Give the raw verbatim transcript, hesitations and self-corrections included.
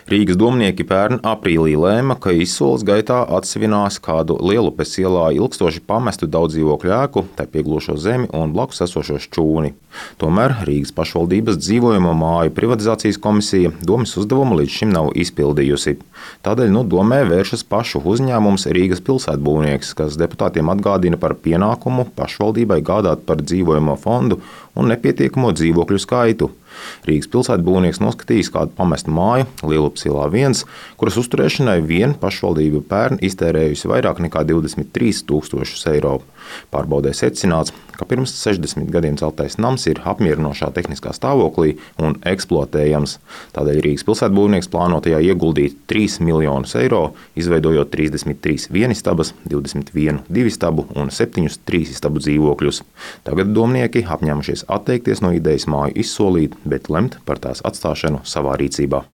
Rīgas domnieki pērn aprīlī lēma, ka izsoles gaitā atsevinās kādu Lielupes ielā ilgstoši pamestu daudzdzīvokļu ēku, tai pieglošo zemi un blakus esošo šķūni. Tomēr Rīgas pašvaldības dzīvojamo māju privatizācijas komisija domes uzdevumu līdz šim nav izpildījusi. Tādēļ nu domē vēršas pašu uzņēmums Rīgas pilsētbūvnieks, kas deputātiem atgādina par pienākumu pašvaldībai gādāt par dzīvojamo fondu un nepietiekamo dzīvokļu skaitu. Rīgas pilsētbūvnieks noskatījis kādu pamestu māju Lielupes ielā viens, kuras uzturēšanai vien pašvaldība pērn iztērējusi vairāk nekā divdesmit trīs tūkstošus eiro. Pārbaudē secināts, ka pirms sešdesmit gadiem celtais nams ir apmierinošā tehniskā stāvoklī un eksploatējams. Tādēļ Rīgas pilsētbūvnieks plāno tajā ieguldīt trīs miljonus eiro, izveidojot trīsdesmit trīs vienistabas, divdesmit vienu divistabu un septiņus trīsistabu dzīvokļus. Tagad domnieki apņēmušies atteikties no idejas māju izsolīt, bet lemt par tās atstāšanu savā rīcībā.